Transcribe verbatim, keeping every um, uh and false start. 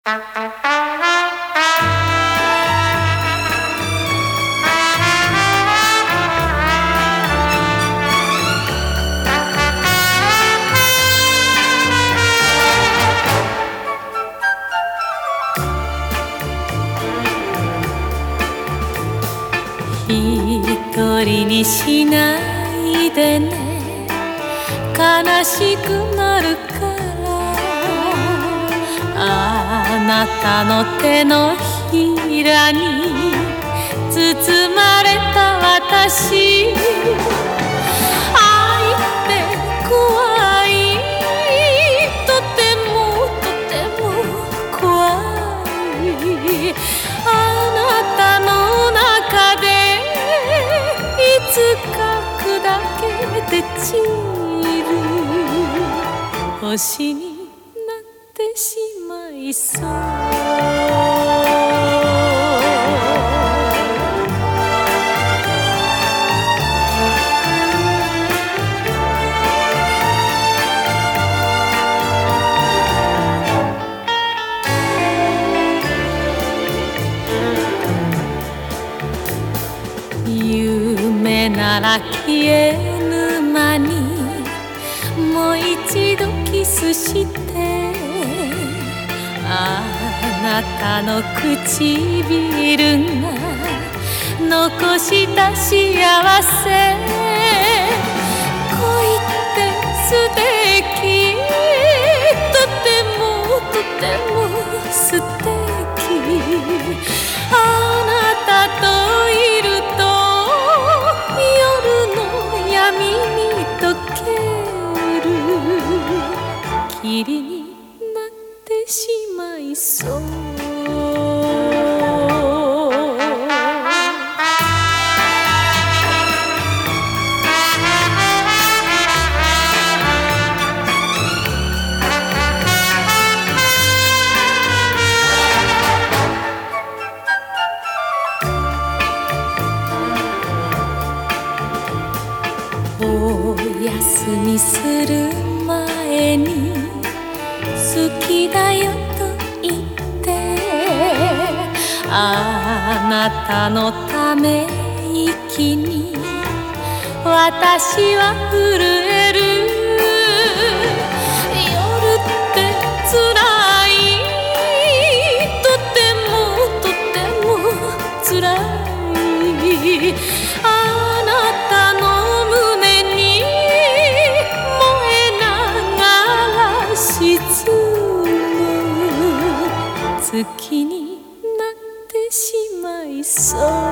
一人にしないでね、悲しくなるから。あなたの手のひらに包まれた私、愛って怖い、とてもとても怖い。あなたの中でいつか砕けて散る星になってしまいそう。夢なら消えぬ間にもう一度キスして、あなたの唇が残した幸せ。恋って素敵、とてもとても素敵。あなたといると夜の闇に溶ける霧になってしまいそう。お休みする前に好きだよと言って、あなたのため息に私は震える。夜ってつらい、とてもとてもつらい。あなたの月になってしまいそう。